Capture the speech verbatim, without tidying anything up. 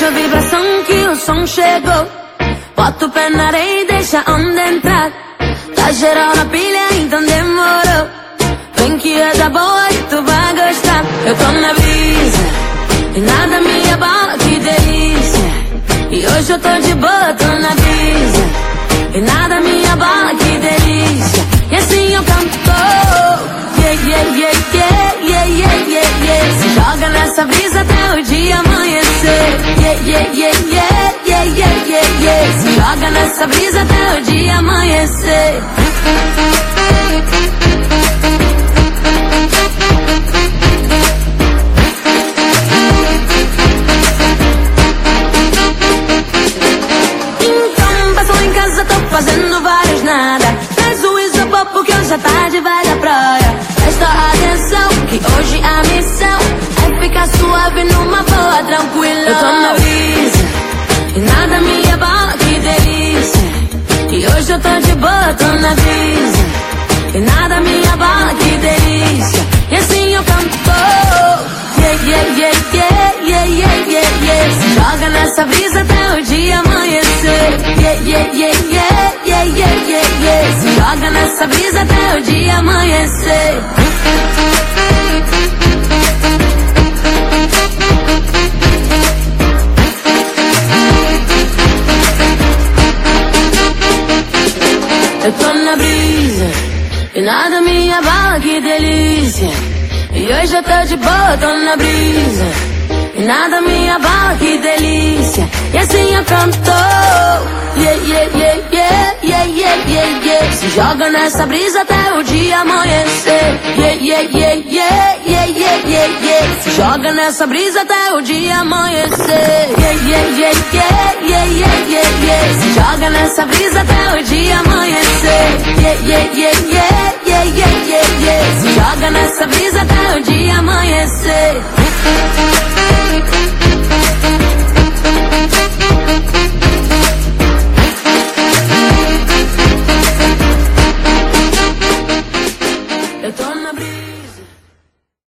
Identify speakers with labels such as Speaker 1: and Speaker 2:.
Speaker 1: a vibração que o som chegou. Bota o pé na areia e deixa a onda entrar. Tá geral na pilha, então demorou. Vem que é da boa e tu vai gostar. Eu tô na brisa e nada me abala, que delícia. E hoje eu tô de boa, tô na brisa e nada me abala, que delícia. E assim eu canto, yeah, yeah, yeah, yeah, yeah, yeah, yeah, yeah. Se joga nessa brisa até o dia amanhecer. Yeah, yeah, yeah, yeah, yeah, yeah, yeah, yeah. Se joga nessa brisa até o dia amanhecer. Fazendo vários nada. Faz o isopor porque hoje à tarde vai da praia. Presta atenção que hoje a missão é ficar suave numa boa, tranquila. Eu tô na brisa e nada me abala, que delícia. E hoje eu tô de boa, tô na brisa e nada me abala, que delícia. E assim eu canto, yeah, yeah, yeah, yeah, yeah, yeah, yeah, yeah. Se joga nessa brisa até o dia amanhecer. Yeah, yeah, yeah, yeah, yeah, yeah, yeah, yeah. Se joga nessa brisa até o dia amanhecer. Eu tô na brisa e nada me abala, que delícia. E hoje eu tô de boa, tô na brisa e nada me abala, que delícia. E assim eu canto, yeah, yeah, yeah, yeah, yeah, yeah, yeah, yeah. Se joga nessa brisa até o dia amanhecer. Yeah, yeah, yeah, yeah, yeah, yeah, yeah, yeah. Se joga nessa brisa até o dia amanhecer. Yeah, yeah, yeah, yeah, yeah, yeah, yeah, yeah. Se joga nessa brisa até o dia amanhecer. Yeah, yeah, yeah, yeah, yeah, yeah, yeah, yeah. Se joga nessa brisa até o dia amanhecer.